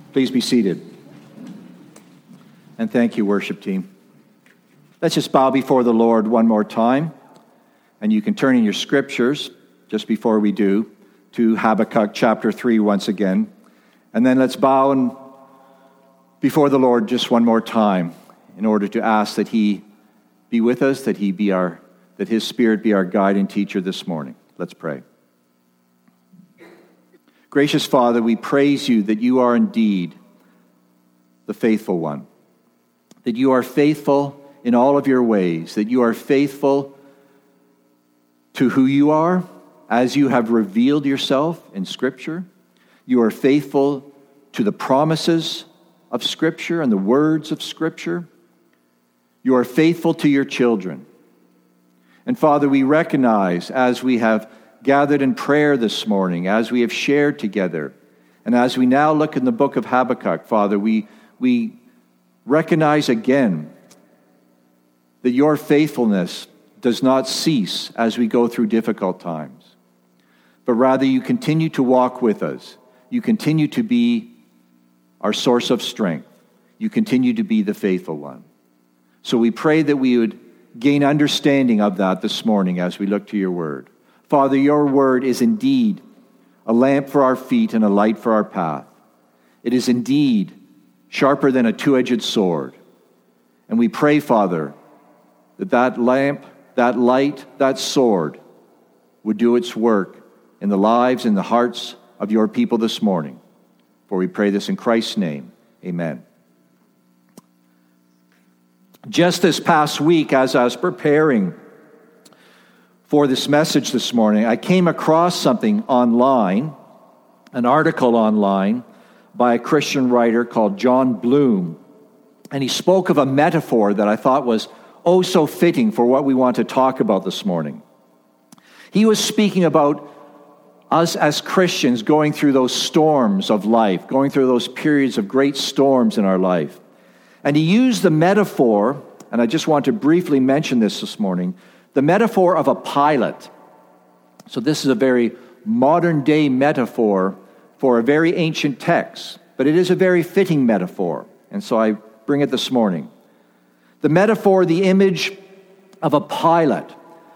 Please be seated. And thank you, worship team. Let's just bow before the Lord one more time. And you can turn in your scriptures, just before we do, to Habakkuk chapter 3 once again. And then let's bow before the Lord just one more time in order to ask that He be with us, that His Spirit be our guide and teacher this morning. Let's pray. Gracious Father, we praise you that you are indeed the faithful one, that you are faithful in all of your ways, that you are faithful to who you are as you have revealed yourself in Scripture. You are faithful to the promises of Scripture and the words of Scripture. You are faithful to your children. And Father, we recognize as we have gathered in prayer this morning, as we have shared together, and as we now look in the book of Habakkuk, Father, we recognize again that your faithfulness does not cease as we go through difficult times, but rather you continue to walk with us. You continue to be our source of strength. You continue to be the faithful one. So we pray that we would gain understanding of that this morning as we look to your word. Father, your word is indeed a lamp for our feet and a light for our path. It is indeed sharper than a two-edged sword. And we pray, Father, that lamp, that light, that sword would do its work in the lives and the hearts of your people this morning. For we pray this in Christ's name. Amen. Just this past week, as I was preparing for this message this morning, I came across something online, an article online by a Christian writer called John Bloom. And he spoke of a metaphor that I thought was oh so fitting for what we want to talk about this morning. He was speaking about us as Christians going through those storms of life, going through those periods of great storms in our life. And he used the metaphor, and I just want to briefly mention this morning, the metaphor of a pilot. So this is a very modern-day metaphor for a very ancient text, but it is a very fitting metaphor, and so I bring it this morning. The metaphor, the image of a pilot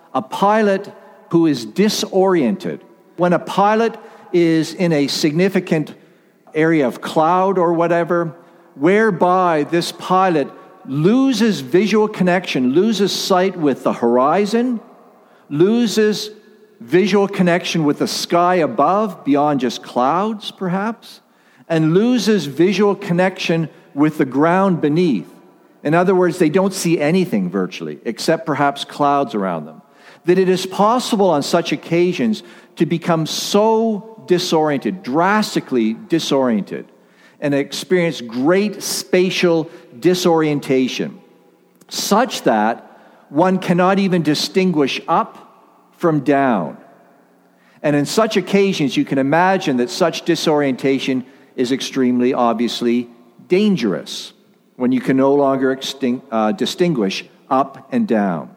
who is disoriented. When a pilot is in a significant area of cloud or whatever, whereby this pilot loses visual connection, loses sight with the horizon, loses visual connection with the sky above, beyond just clouds perhaps, and loses visual connection with the ground beneath. In other words, they don't see anything virtually, except perhaps clouds around them. That it is possible on such occasions to become so disoriented, drastically disoriented, and experience great spatial disorientation, such that one cannot even distinguish up from down. And in such occasions, you can imagine that such disorientation is extremely obviously dangerous, when you can no longer distinguish up and down.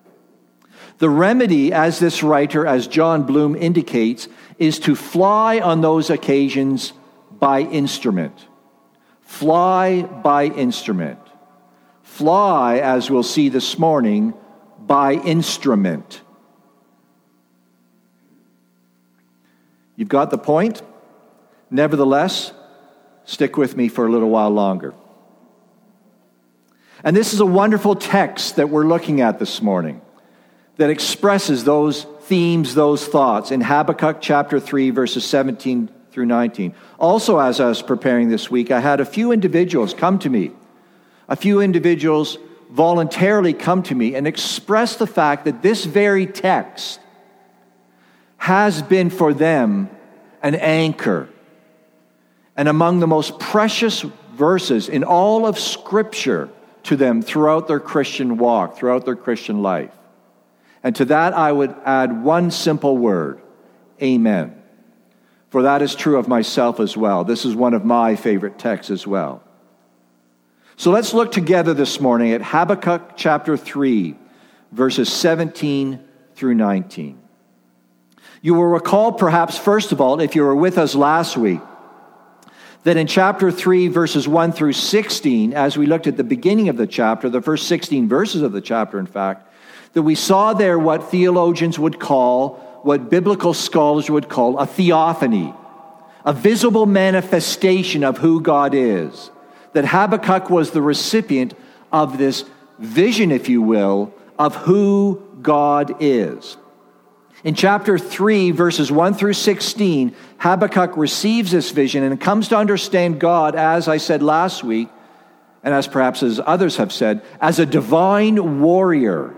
The remedy, as this writer, as John Bloom indicates, is to fly on those occasions by instrument. Fly by instrument. Fly, as we'll see this morning, by instrument. You've got the point? Nevertheless, stick with me for a little while longer. And this is a wonderful text that we're looking at this morning that expresses those themes, those thoughts in Habakkuk chapter 3, verses 17 through 19. Also, as I was preparing this week, I had a few individuals come to me. A few individuals voluntarily come to me and express the fact that this very text has been for them an anchor and among the most precious verses in all of Scripture to them throughout their Christian walk, throughout their Christian life. And to that I would add one simple word, amen. For that is true of myself as well. This is one of my favorite texts as well. So let's look together this morning at Habakkuk chapter 3, verses 17 through 19. You will recall perhaps, first of all, if you were with us last week, That in chapter 3, verses 1 through 16, as we looked at the beginning of the chapter, the first 16 verses of the chapter, in fact, that we saw there what theologians would call, what biblical scholars would call a theophany, a visible manifestation of who God is. That Habakkuk was the recipient of this vision, if you will, of who God is. In chapter 3, verses 1 through 16, Habakkuk receives this vision and comes to understand God, as I said last week, and as perhaps as others have said, as a divine warrior,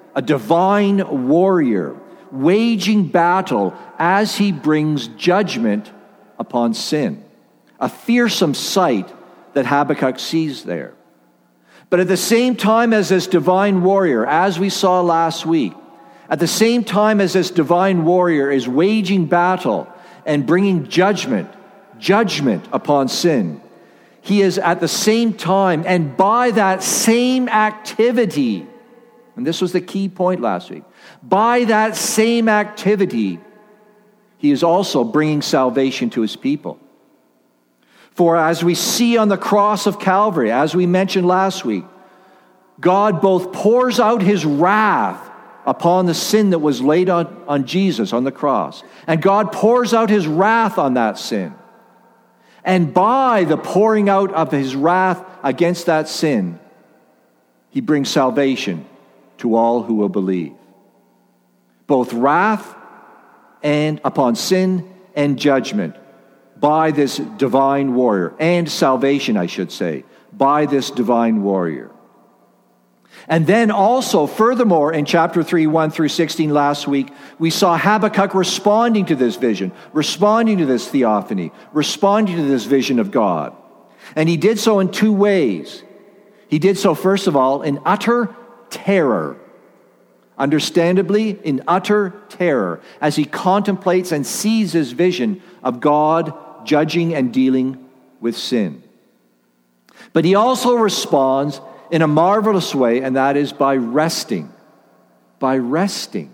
waging battle as he brings judgment upon sin. A fearsome sight that Habakkuk sees there. But at the same time as this divine warrior, as we saw last week, at the same time as this divine warrior is waging battle and bringing judgment upon sin, he is at the same time, and by that same activity, and this was the key point last week, by that same activity, he is also bringing salvation to his people. For as we see on the cross of Calvary, as we mentioned last week, God both pours out his wrath upon the sin that was laid on Jesus on the cross. And God pours out his wrath on that sin. And by the pouring out of his wrath against that sin, he brings salvation to all who will believe. Both wrath and upon sin and judgment by this divine warrior, and salvation, I should say, by this divine warrior. And then also, furthermore, in chapter 3, 1 through 16 last week, we saw Habakkuk responding to this vision, responding to this theophany, responding to this vision of God. And he did so in two ways. He did so, first of all, in utter terror. Understandably, in utter terror, as he contemplates and sees his vision of God judging and dealing with sin. But he also responds in a marvelous way, and that is by resting. By resting.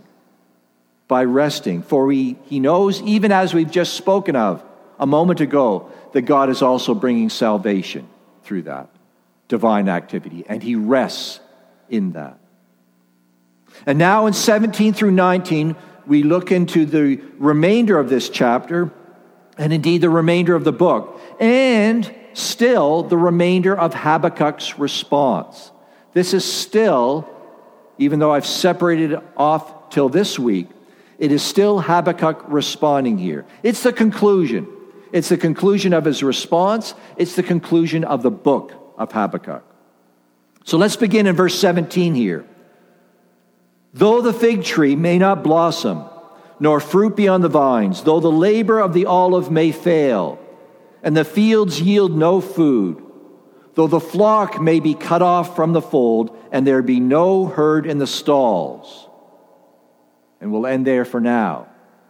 For he knows, even as we've just spoken of a moment ago, that God is also bringing salvation through that divine activity, and he rests in that. And now in 17 through 19, we look into the remainder of this chapter, and indeed the remainder of the book, and still the remainder of Habakkuk's response. This is still, even though I've separated it off till this week, it is still Habakkuk responding here. It's the conclusion. It's the conclusion of his response. It's the conclusion of the book of Habakkuk. So let's begin in verse 17 here. Though the fig tree may not blossom, nor fruit be on the vines, though the labor of the olive may fail, and the fields yield no food, though the flock may be cut off from the fold, and there be no herd in the stalls. And we'll end there for now.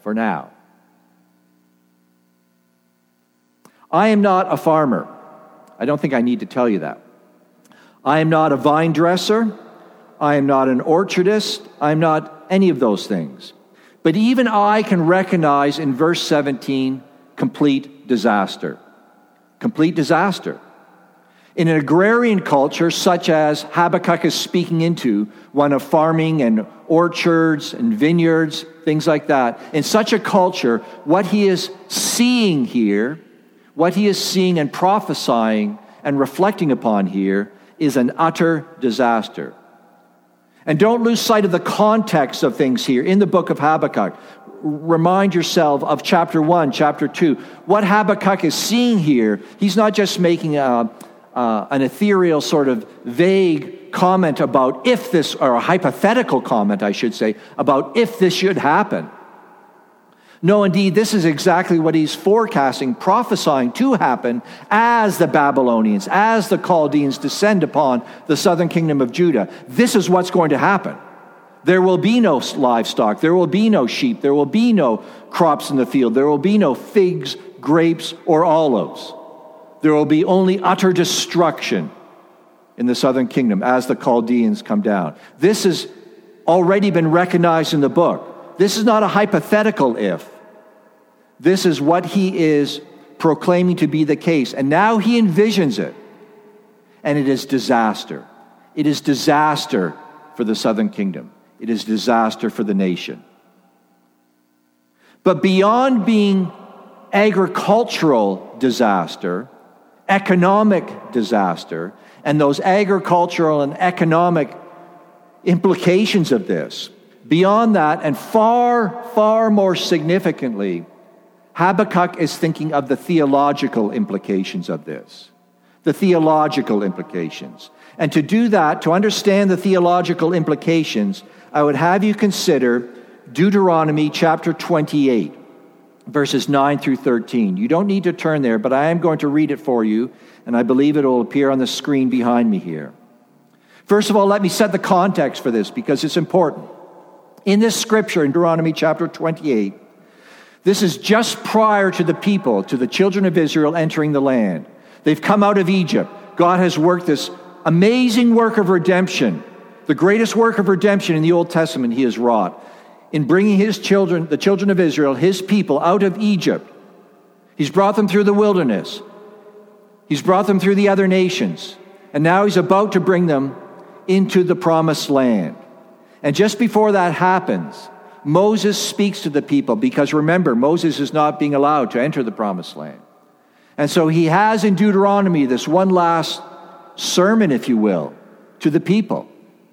I am not a farmer. I don't think I need to tell you that. I am not a vine dresser. I am not an orchardist. I am not any of those things. But even I can recognize in verse 17 complete disaster. Complete disaster. In an agrarian culture such as Habakkuk is speaking into, one of farming and orchards and vineyards, things like that, in such a culture, what he is seeing here, what he is seeing and prophesying and reflecting upon here is an utter disaster. And don't lose sight of the context of things here in the book of Habakkuk. Remind yourself of chapter 1, chapter 2. What Habakkuk is seeing here, he's not just making an ethereal sort of vague comment about if this, or a hypothetical comment, I should say, about if this should happen. No, indeed, this is exactly what he's forecasting, prophesying to happen as the Babylonians, as the Chaldeans descend upon the southern kingdom of Judah. This is what's going to happen. There will be no livestock. There will be no sheep. There will be no crops in the field. There will be no figs, grapes, or olives. There will be only utter destruction in the southern kingdom as the Chaldeans come down. This has already been recognized in the book. This is not a hypothetical if. This is what he is proclaiming to be the case. And now he envisions it. And it is disaster. It is disaster for the southern kingdom. It is disaster for the nation. But beyond being agricultural disaster, economic disaster, and those agricultural and economic implications of this, beyond that, and far, far more significantly, Habakkuk is thinking of the theological implications of this. The theological implications. And to do that, to understand the theological implications, I would have you consider Deuteronomy chapter 28, verses 9 through 13. You don't need to turn there, but I am going to read it for you, and I believe it will appear on the screen behind me here. First of all, let me set the context for this, because it's important. In this scripture, in Deuteronomy chapter 28, this is just prior to the people, to the children of Israel entering the land. They've come out of Egypt. God has worked this amazing work of redemption, the greatest work of redemption in the Old Testament he has wrought, in bringing his children, the children of Israel, his people, out of Egypt. He's brought them through the wilderness. He's brought them through the other nations. And now he's about to bring them into the promised land. And just before that happens, Moses speaks to the people, because remember, Moses is not being allowed to enter the promised land. And so he has in Deuteronomy this one last sermon, if you will, to the people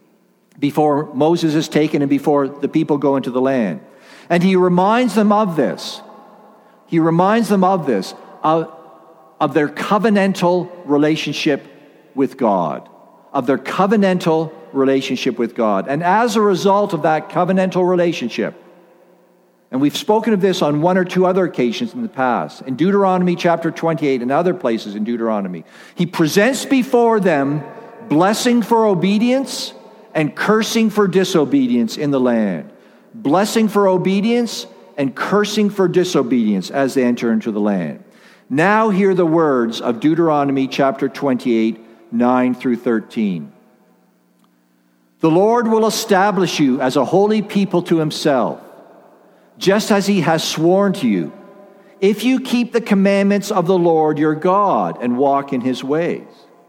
before Moses is taken and before the people go into the land. And he reminds them of this. He reminds them of this, of their covenantal relationship with God, of their covenantal relationship with God. And as a result of that covenantal relationship, and we've spoken of this on one or two other occasions in the past, in Deuteronomy chapter 28 and other places in Deuteronomy, he presents before them blessing for obedience and cursing for disobedience in the land. Blessing for obedience and cursing for disobedience as they enter into the land. Now hear the words of Deuteronomy chapter 28, 9 through 13. The Lord will establish you as a holy people to himself, just as he has sworn to you, if you keep the commandments of the Lord your God and walk in his ways.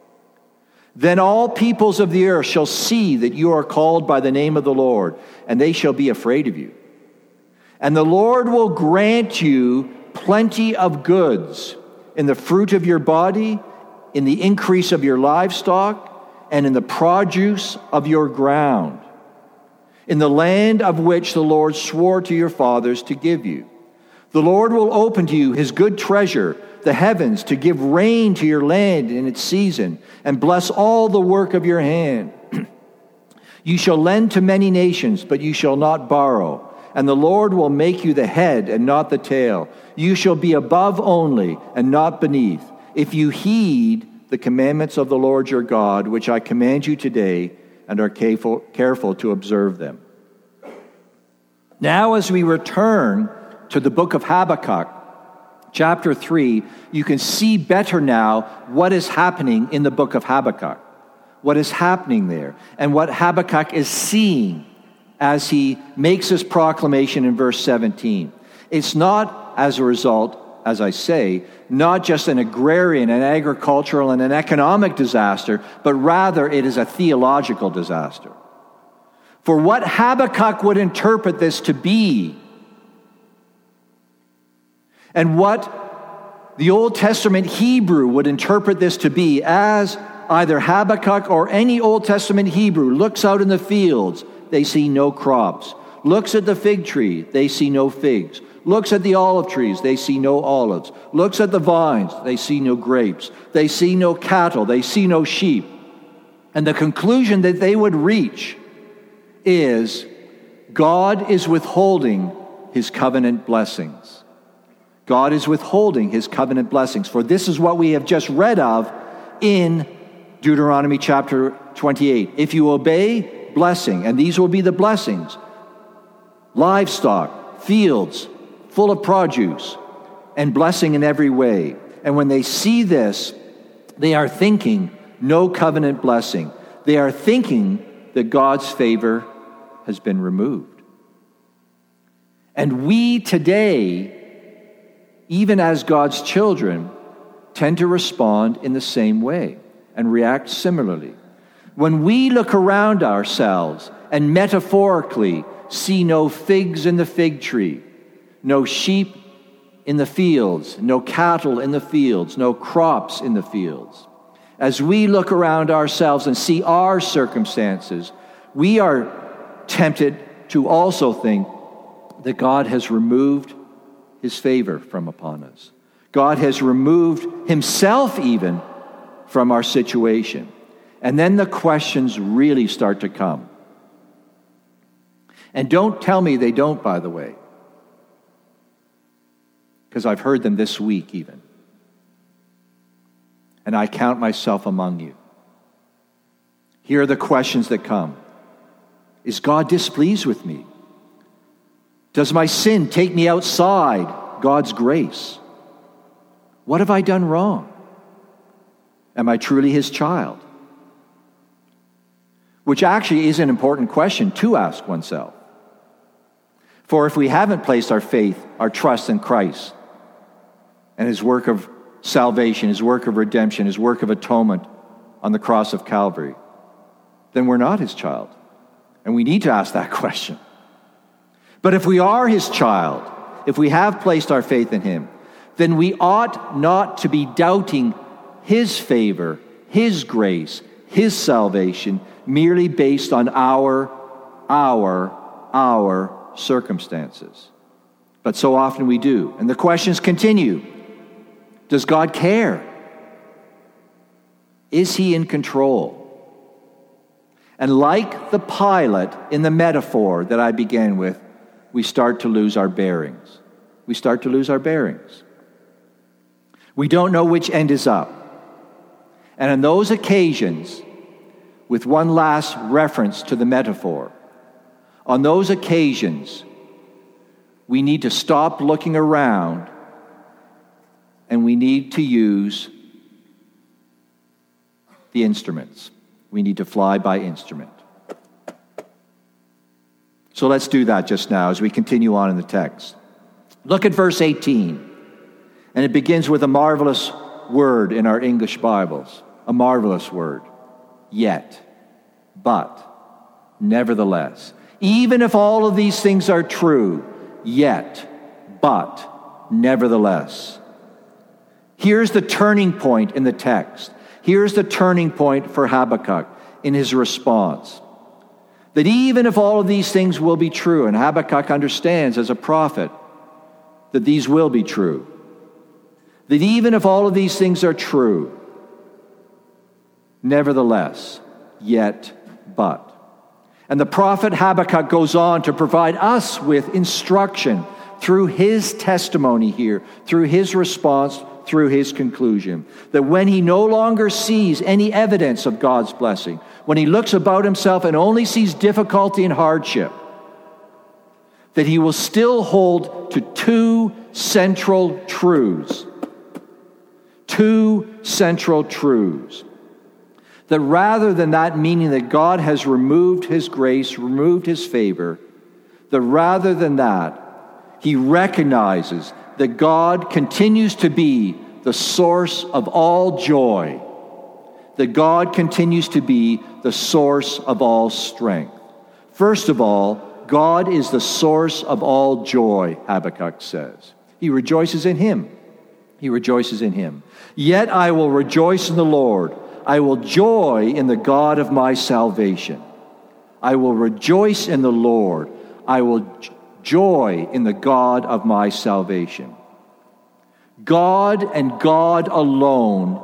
Then all peoples of the earth shall see that you are called by the name of the Lord, and they shall be afraid of you. And the Lord will grant you plenty of goods in the fruit of your body, in the increase of your livestock, and in the produce of your ground, in the land of which the Lord swore to your fathers to give you. The Lord will open to you his good treasure, the heavens, to give rain to your land in its season, and bless all the work of your hand. You shall lend to many nations, but you shall not borrow. And the Lord will make you the head and not the tail. You shall be above only and not beneath, if you heed the commandments of the Lord your God, which I command you today, and are careful to observe them. Now, as we return to the book of Habakkuk, chapter 3, you can see better now what is happening in the book of Habakkuk, what is happening there, and what Habakkuk is seeing as he makes his proclamation in verse 17. It's not, as a result, as I say, not just an agrarian, an agricultural, and an economic disaster, but rather it is a theological disaster. For what Habakkuk would interpret this to be, and what the Old Testament Hebrew would interpret this to be, as either Habakkuk or any Old Testament Hebrew looks out in the fields, they see no crops. Looks at the fig tree, they see no figs. Looks at the olive trees, they see no olives. Looks at the vines, they see no grapes. They see no cattle, they see no sheep. And the conclusion that they would reach is God is withholding his covenant blessings. God is withholding his covenant blessings. For this is what we have just read of in Deuteronomy chapter 28. If you obey, blessing, and these will be the blessings: livestock, fields, full of produce, and blessing in every way. And when they see this, they are thinking no covenant blessing. They are thinking that God's favor has been removed. And we today even as God's children tend to respond in the same way and react similarly. When we look around ourselves and metaphorically see no figs in the fig tree, no sheep in the fields, no cattle in the fields, no crops in the fields, as we look around ourselves and see our circumstances, we are tempted to also think that God has removed his favor from upon us. God has removed himself even from our situation. And then the questions really start to come. And don't tell me they don't, by the way, because I've heard them this week even. And I count myself among you. Here are the questions that come. Is God displeased with me? Does my sin take me outside God's grace? What have I done wrong? Am I truly his child? Which actually is an important question to ask oneself. For if we haven't placed our faith, our trust in Christ and his work of salvation, his work of redemption, his work of atonement on the cross of Calvary, then we're not his child. And we need to ask that question. But if we are his child, if we have placed our faith in him, then we ought not to be doubting his favor, his grace, his salvation, merely based on our circumstances. But so often we do. And the questions continue. Does God care? Is he in control? And like the pilot in the metaphor that I began with, we start to lose our bearings. We start to lose our bearings. We don't know which end is up. And on those occasions, with one last reference to the metaphor, on those occasions, we need to stop looking around and we need to use the instruments. We need to fly by instrument. So let's do that just now as we continue on in the text. Look at verse 18. And it begins with a marvelous word in our English Bibles. A marvelous word. Yet, but, nevertheless. Even if all of these things are true, yet, but, nevertheless. Here's the turning point in the text. Here's the turning point for Habakkuk in his response. That even if all of these things will be true, and Habakkuk understands as a prophet that these will be true, that even if all of these things are true, nevertheless, yet, but. And the prophet Habakkuk goes on to provide us with instruction through his testimony here, through his response, through his conclusion, that when he no longer sees any evidence of God's blessing, when he looks about himself and only sees difficulty and hardship, that he will still hold to two central truths. Two central truths. That rather than that meaning that God has removed his grace, removed his favor, that rather than that, he recognizes that God continues to be the source of all joy, that God continues to be the source of all strength. First of all, God is the source of all joy, Habakkuk says. He rejoices in him. He rejoices in him. Yet I will rejoice in the Lord. I will joy in the God of my salvation. I will rejoice in the Lord. I will joy in the God of my salvation. God and God alone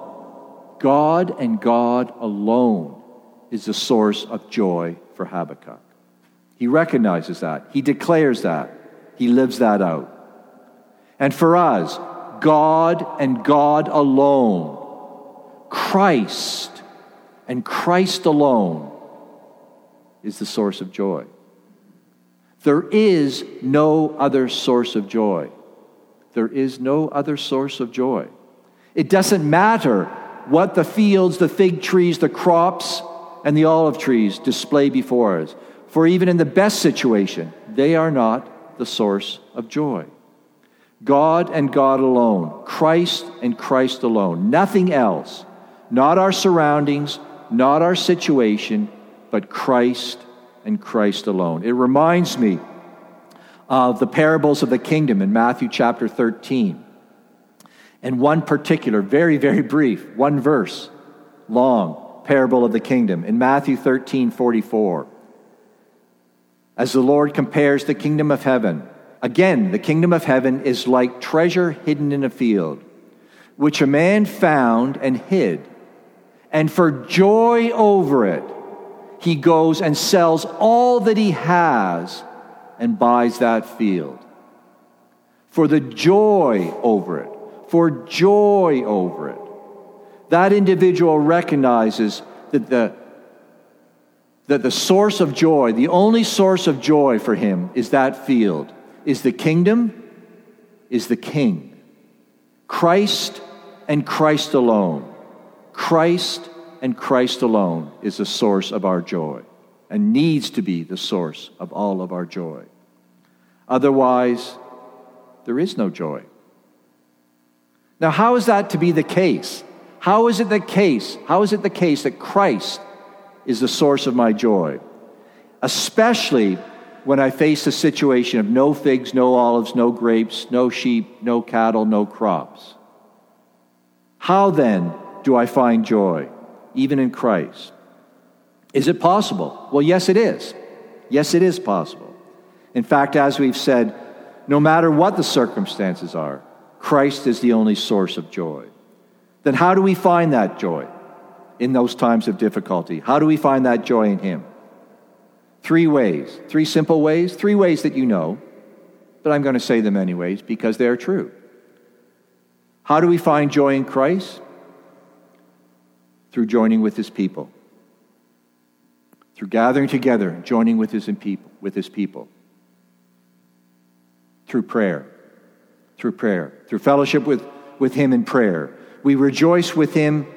is the source of joy for Habakkuk. He recognizes that. He declares that. He lives that out. And for us, God and God alone, Christ and Christ alone is the source of joy. There is no other source of joy. There is no other source of joy. It doesn't matter what the fields, the fig trees, the crops, and the olive trees display before us. For even in the best situation, they are not the source of joy. God and God alone. Christ and Christ alone. Nothing else. Not our surroundings, not our situation, but Christ and Christ alone. It reminds me of the parables of the kingdom in Matthew chapter 13. And one particular, very, very brief, one verse long parable of the kingdom in Matthew 13:44. As the Lord compares the kingdom of heaven, again, the kingdom of heaven is like treasure hidden in a field, which a man found and hid. And for joy over it, he goes and sells all that he has and buys that field. For the joy over it, for joy over it. That individual recognizes that the source of joy, the only source of joy for him is that field, is the kingdom, is the king. Christ and Christ alone. Christ and Christ alone is the source of our joy and needs to be the source of all of our joy. Otherwise, there is no joy. Now, how is that to be the case? How is it the case? How is it the case that Christ is the source of my joy? Especially when I face a situation of no figs, no olives, no grapes, no sheep, no cattle, no crops. How then do I find joy, even in Christ? Is it possible? Well, yes, it is. Yes, it is possible. In fact, as we've said, no matter what the circumstances are, Christ is the only source of joy. Then how do we find that joy in those times of difficulty? How do we find that joy in Him? 3 ways, 3 simple ways, 3 ways that you know, but I'm going to say them anyways because they're true. How do we find joy in Christ? Through joining with His people. Through gathering together and joining with His people. Through prayer. Through fellowship with Him in prayer. We rejoice with Him,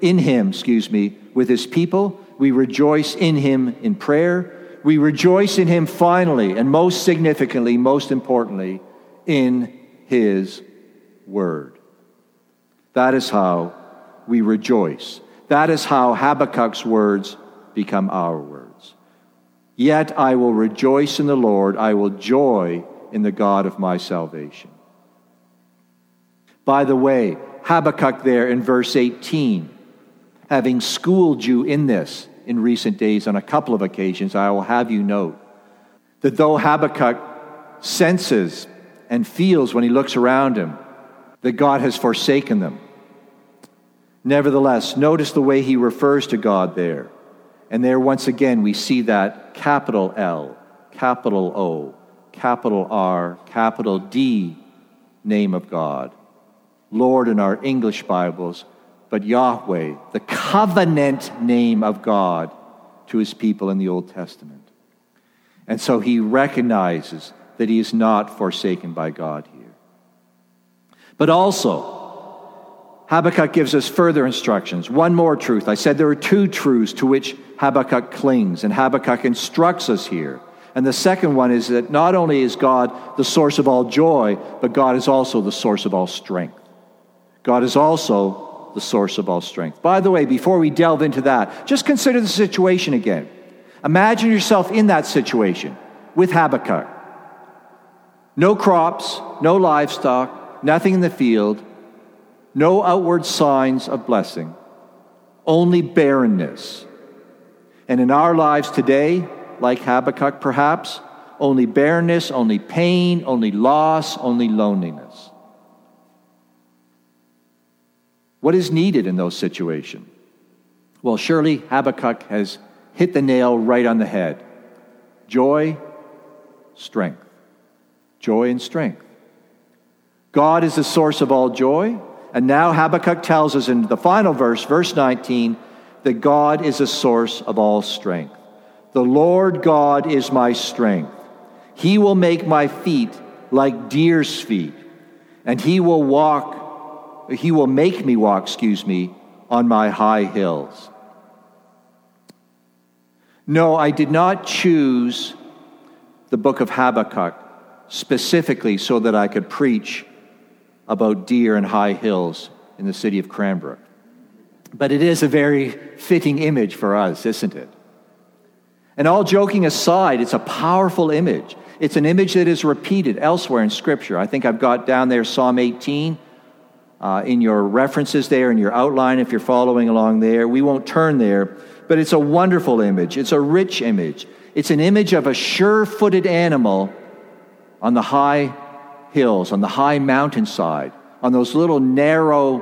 with His people. We rejoice in Him in prayer. We rejoice in Him finally, and most significantly, most importantly, in His Word. That is how we rejoice. That is how Habakkuk's words become our words. Yet I will rejoice in the Lord. I will joy in the God of my salvation. By the way, Habakkuk there in verse 18, having schooled you in this in recent days on a couple of occasions, I will have you note that though Habakkuk senses and feels when he looks around him that God has forsaken them, nevertheless, notice the way he refers to God there. And there once again we see that capital L, capital O, capital R, capital D name of God. Lord in our English Bibles, but Yahweh, the covenant name of God to His people in the Old Testament. And so he recognizes that he is not forsaken by God here. But also, Habakkuk gives us further instructions. One more truth. I said there are 2 truths to which Habakkuk clings, and Habakkuk instructs us here. And the second one is that not only is God the source of all joy, but God is also the source of all strength. God is also the source of all strength. By the way, before we delve into that, just consider the situation again. Imagine yourself in that situation with Habakkuk. No crops, no livestock, nothing in the field, no outward signs of blessing, only barrenness. And in our lives today, like Habakkuk perhaps, only barrenness, only pain, only loss, only loneliness. What is needed in those situations? Well, surely Habakkuk has hit the nail right on the head. Joy, strength. Joy and strength. God is the source of all joy. And now Habakkuk tells us in the final verse, verse 19, that God is the source of all strength. The Lord God is my strength. He will make my feet like deer's feet, and He will make me walk, on my high hills. No, I did not choose the book of Habakkuk specifically so that I could preach about deer and high hills in the city of Cranbrook. But it is a very fitting image for us, isn't it? And all joking aside, it's a powerful image. It's an image that is repeated elsewhere in Scripture. I think I've got down there Psalm 18 in your references there, in your outline, if you're following along there. We won't turn there, but it's a wonderful image. It's a rich image. It's an image of a sure-footed animal on the high hills, on the high mountainside, on those little narrow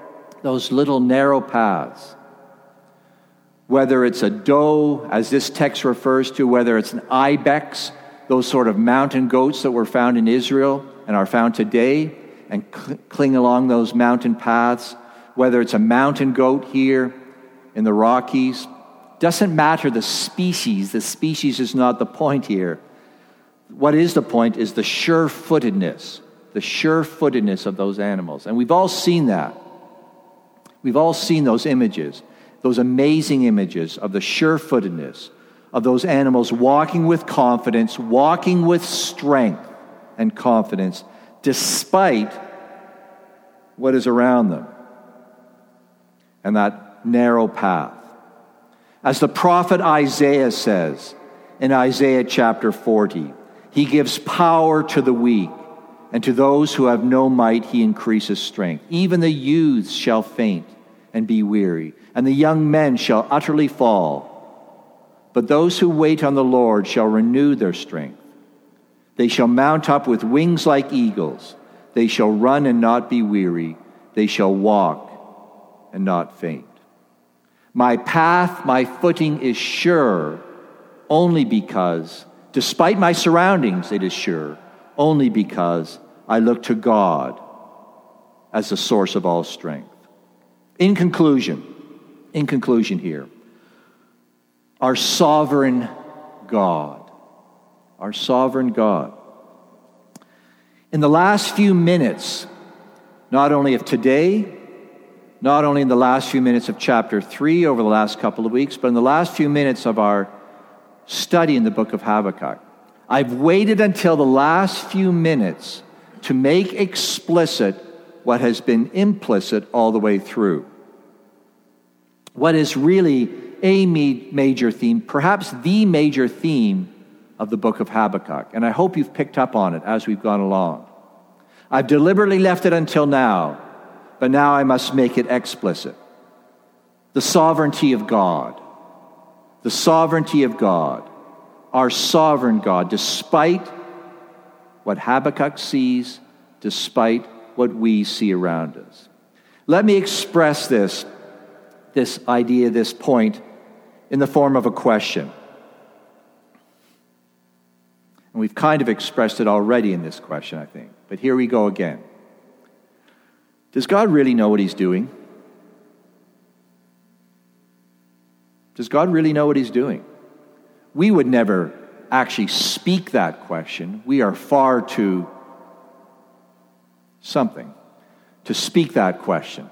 paths. Whether it's a doe, as this text refers to, whether it's an ibex, those sort of mountain goats that were found in Israel and are found today and cling along those mountain paths, whether it's a mountain goat here in the Rockies, doesn't matter the species. The species is not the point here. What is the point is the sure-footedness of those animals. And we've all seen that. We've all seen those images, those amazing images of the sure-footedness of those animals walking with confidence, walking with strength and confidence, despite what is around them and that narrow path. As the prophet Isaiah says in Isaiah chapter 40, he gives power to the weak, and to those who have no might he increases strength. Even the youths shall faint and be weary, and the young men shall utterly fall. But those who wait on the Lord shall renew their strength. They shall mount up with wings like eagles. They shall run and not be weary. They shall walk and not faint. My path, my footing is sure only because, despite my surroundings, it is sure only because I look to God as the source of all strength. In conclusion here, our sovereign God. In the last few minutes, not only of today, not only in the last few minutes of chapter 3 over the last couple of weeks, but in the last few minutes of our study in the book of Habakkuk, I've waited until the last few minutes to make explicit what has been implicit all the way through. What is really a major theme, perhaps the major theme of the book of Habakkuk. And I hope you've picked up on it as we've gone along. I've deliberately left it until now, but now I must make it explicit. The sovereignty of God. The sovereignty of God. Our sovereign God, despite what Habakkuk sees, despite what we see around us. Let me express this idea, this point, in the form of a question. And we've kind of expressed it already in this question, I think. But here we go again. Does God really know what he's doing? Does God really know what he's doing? We would never actually speak that question. We are far too something to speak that question.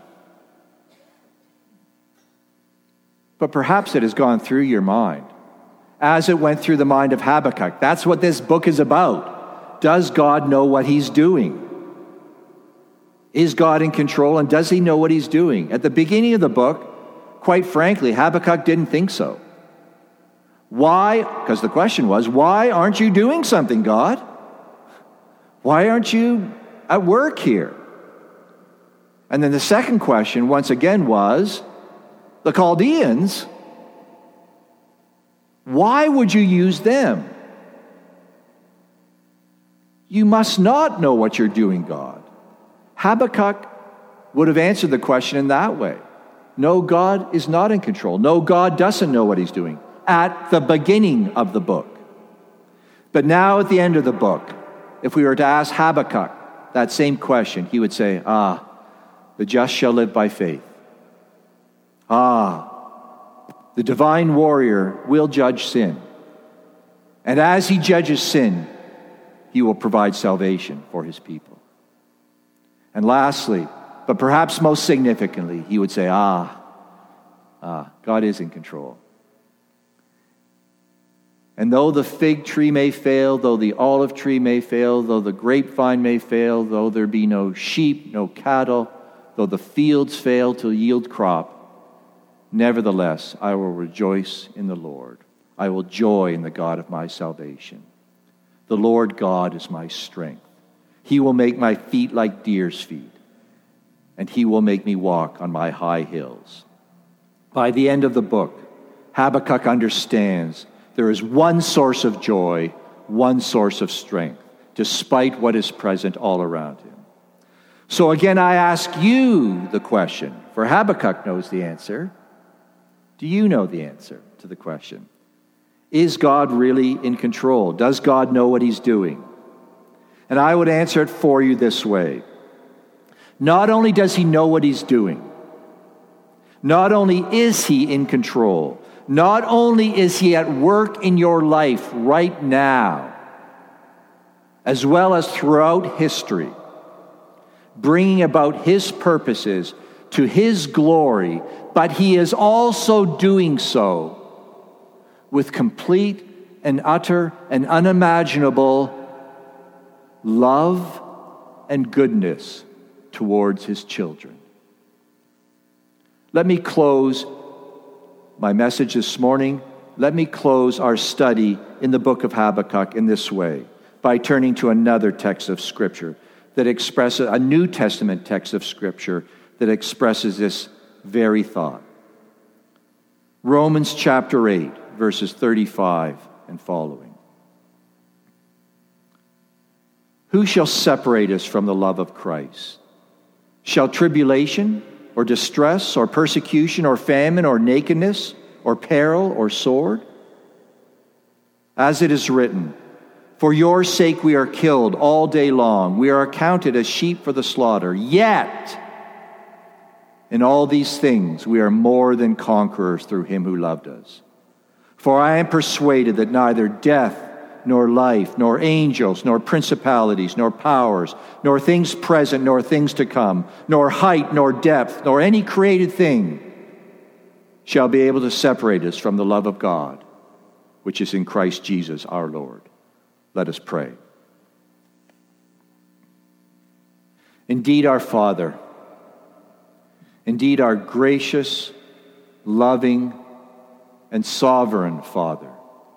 But perhaps it has gone through your mind, as it went through the mind of Habakkuk. That's what this book is about. Does God know what he's doing? Is God in control, and does he know what he's doing? At the beginning of the book, quite frankly, Habakkuk didn't think so. Why? Because the question was, why aren't you doing something, God? Why aren't you at work here? And then the second question, once again, was, the Chaldeans, why would you use them? You must not know what you're doing, God. Habakkuk would have answered the question in that way. No, God is not in control. No, God doesn't know what he's doing at the beginning of the book. But now at the end of the book, if we were to ask Habakkuk that same question, he would say, the just shall live by faith. The divine warrior will judge sin. And as he judges sin, he will provide salvation for his people. And lastly, but perhaps most significantly, he would say, God is in control. And though the fig tree may fail, though the olive tree may fail, though the grapevine may fail, though there be no sheep, no cattle, though the fields fail to yield crop, nevertheless, I will rejoice in the Lord. I will joy in the God of my salvation. The Lord God is my strength. He will make my feet like deer's feet, and he will make me walk on my high hills. By the end of the book, Habakkuk understands there is one source of joy, one source of strength, despite what is present all around him. So again, I ask you the question, for Habakkuk knows the answer. Do you know the answer to the question? Is God really in control? Does God know what he's doing? And I would answer it for you this way. Not only does he know what he's doing, not only is he in control, not only is he at work in your life right now, as well as throughout history, bringing about his purposes to his glory, but he is also doing so with complete and utter and unimaginable love and goodness towards his children. Let me close my message this morning. Let me close our study in the book of Habakkuk in this way, by turning to another text of Scripture that expresses, a New Testament text of Scripture that expresses this very thought. Romans chapter 8, verses 35 and following. Who shall separate us from the love of Christ? Shall tribulation or distress or persecution or famine or nakedness or peril or sword? As it is written, for your sake we are killed all day long. We are accounted as sheep for the slaughter. Yet, in all these things we are more than conquerors through him who loved us. For I am persuaded that neither death, nor life, nor angels, nor principalities, nor powers, nor things present, nor things to come, nor height, nor depth, nor any created thing shall be able to separate us from the love of God, which is in Christ Jesus our Lord. Let us pray. Indeed, our Father, indeed, our gracious, loving, and sovereign Father,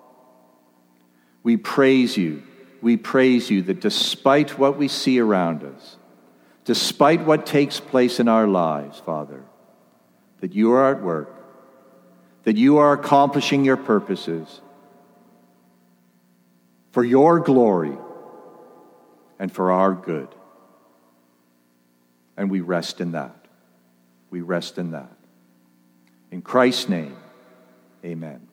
we praise you that despite what we see around us, despite what takes place in our lives, Father, that you are at work, that you are accomplishing your purposes for your glory and for our good. And we rest in that. We rest in that. In Christ's name, amen.